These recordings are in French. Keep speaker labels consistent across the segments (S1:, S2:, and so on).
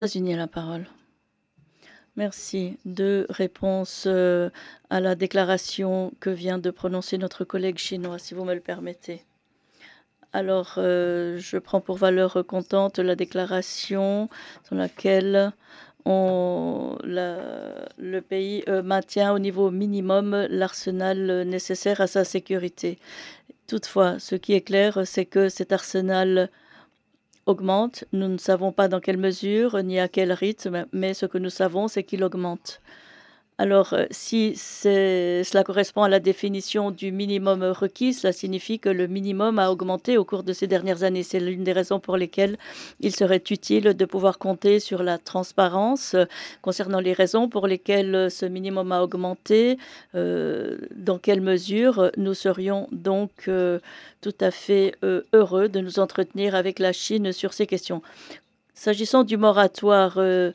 S1: États-Unis a la parole. Merci. Deux réponses à la déclaration que vient de prononcer notre collègue chinois, si vous me le permettez. Alors, je prends pour valeur comptante la déclaration dans laquelle le pays maintient au niveau minimum l'arsenal nécessaire à sa sécurité. Toutefois, ce qui est clair, c'est que cet arsenal augmente. Nous ne savons pas dans quelle mesure ni à quel rythme, mais ce que nous savons, c'est qu'il augmente. Alors, si cela correspond à la définition du minimum requis, cela signifie que le minimum a augmenté au cours de ces dernières années. C'est l'une des raisons pour lesquelles il serait utile de pouvoir compter sur la transparence concernant les raisons pour lesquelles ce minimum a augmenté, dans quelle mesure nous serions donc tout à fait heureux de nous entretenir avec la Chine sur ces questions. S'agissant du moratoire,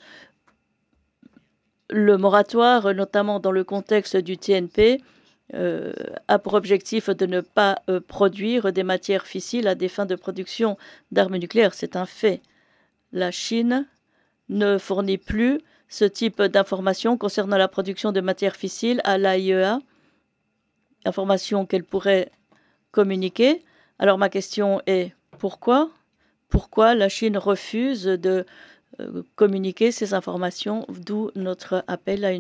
S1: le moratoire, notamment dans le contexte du TNP, a pour objectif de ne pas produire des matières fissiles à des fins de production d'armes nucléaires. C'est un fait. La Chine ne fournit plus ce type d'informations concernant la production de matières fissiles à l'AIEA, informations qu'elle pourrait communiquer. Alors ma question est pourquoi la Chine refuse de communiquer ces informations, d'où notre appel à une